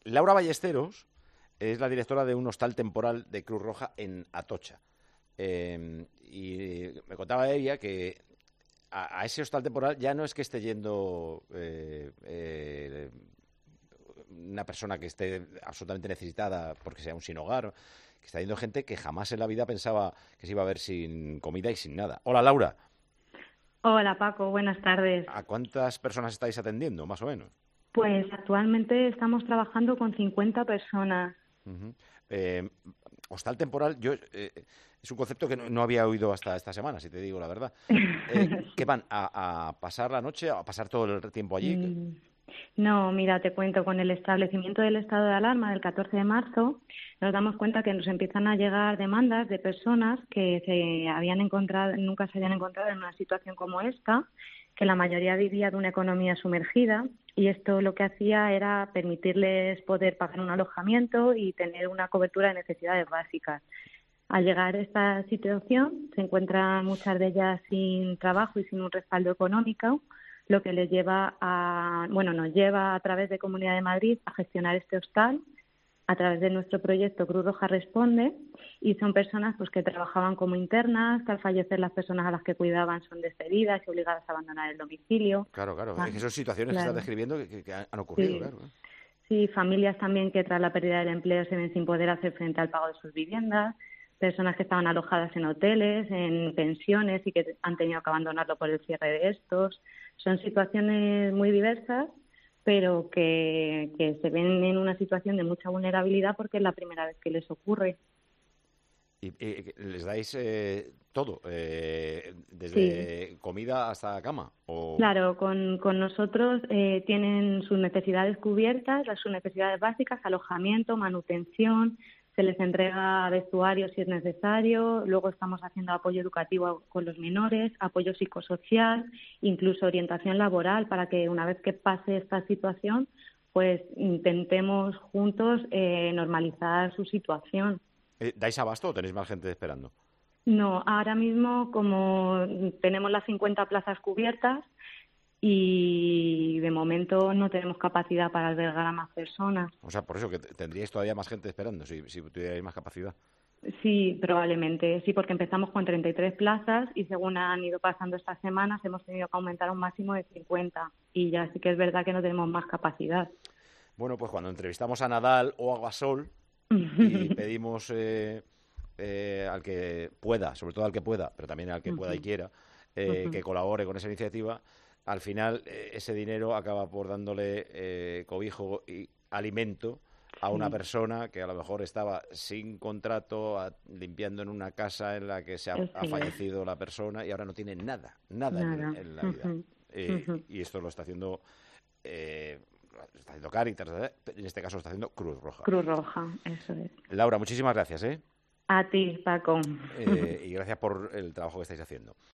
Laura Ballesteros es la directora de un hostal temporal de Cruz Roja en Atocha. Y me contaba ella que a ese hostal temporal ya no es que esté yendo una persona que esté absolutamente necesitada porque sea un sin hogar, que está yendo gente que jamás en la vida pensaba que se iba a ver sin comida y sin nada. Hola, Laura. Hola Paco, buenas tardes. ¿A cuántas personas estáis atendiendo, más o menos? Pues actualmente estamos trabajando con 50 personas. Uh-huh. Eh, Hostal temporal, es un concepto que no había oído hasta esta semana, si te digo la verdad. ¿Qué Sí. van? ¿A pasar la noche? ¿A pasar todo el tiempo allí? Mm, No, mira, te cuento, con el establecimiento del estado de alarma del 14 de marzo, nos damos cuenta que nos empiezan a llegar demandas de personas que se habían encontrado, nunca se habían encontrado en una situación como esta, que la mayoría vivía de una economía sumergida, y esto lo que hacía era permitirles poder pagar un alojamiento y tener una cobertura de necesidades básicas. Al llegar a esta situación, se encuentran muchas de ellas sin trabajo y sin un respaldo económico, lo que les lleva nos lleva a través de Comunidad de Madrid a gestionar este hostal a través de nuestro proyecto Cruz Roja Responde, y son personas pues que trabajaban como internas, que al fallecer las personas a las que cuidaban son despedidas y obligadas a abandonar el domicilio. Claro, claro. Es Ah, que son situaciones que estás claro, describiendo que han ocurrido, sí. claro. Sí, familias también que tras la pérdida del empleo se ven sin poder hacer frente al pago de sus viviendas, personas que estaban alojadas en hoteles, en pensiones y que han tenido que abandonarlo por el cierre de estos. Son situaciones muy diversas, pero que se ven en una situación de mucha vulnerabilidad porque es la primera vez que les ocurre. Y les dais todo, Sí. desde comida hasta cama. Claro, con nosotros tienen sus necesidades cubiertas, sus necesidades básicas, alojamiento, manutención, se les entrega vestuario si es necesario, luego estamos haciendo apoyo educativo con los menores, apoyo psicosocial, incluso orientación laboral para que una vez que pase esta situación, pues intentemos juntos normalizar su situación. ¿Dais abasto o tenéis más gente esperando? No, ahora mismo como tenemos las 50 plazas cubiertas, y de momento no tenemos capacidad para albergar a más personas. O sea, por eso que tendríais todavía más gente esperando, si tuvierais más capacidad. Sí, probablemente, sí, porque empezamos con 33 plazas y según han ido pasando estas semanas hemos tenido que aumentar a un máximo de 50 y ya sí que es verdad que no tenemos más capacidad. Bueno, pues cuando entrevistamos a Nadal o a Gasol y pedimos al que pueda, sobre todo al que pueda, pero también al que pueda y quiera, que colabore con esa iniciativa, al final ese dinero acaba por dándole cobijo y alimento a una Sí, persona que a lo mejor estaba sin contrato, limpiando en una casa en la que ha eso es, fallecido la persona y ahora no tiene nada, nada nada. en la vida. Y esto lo eh, está haciendo Cáritas, en este caso lo está haciendo Cruz Roja. Cruz Roja, eso es. Laura, muchísimas gracias, A ti, Paco. y gracias por el trabajo que estáis haciendo.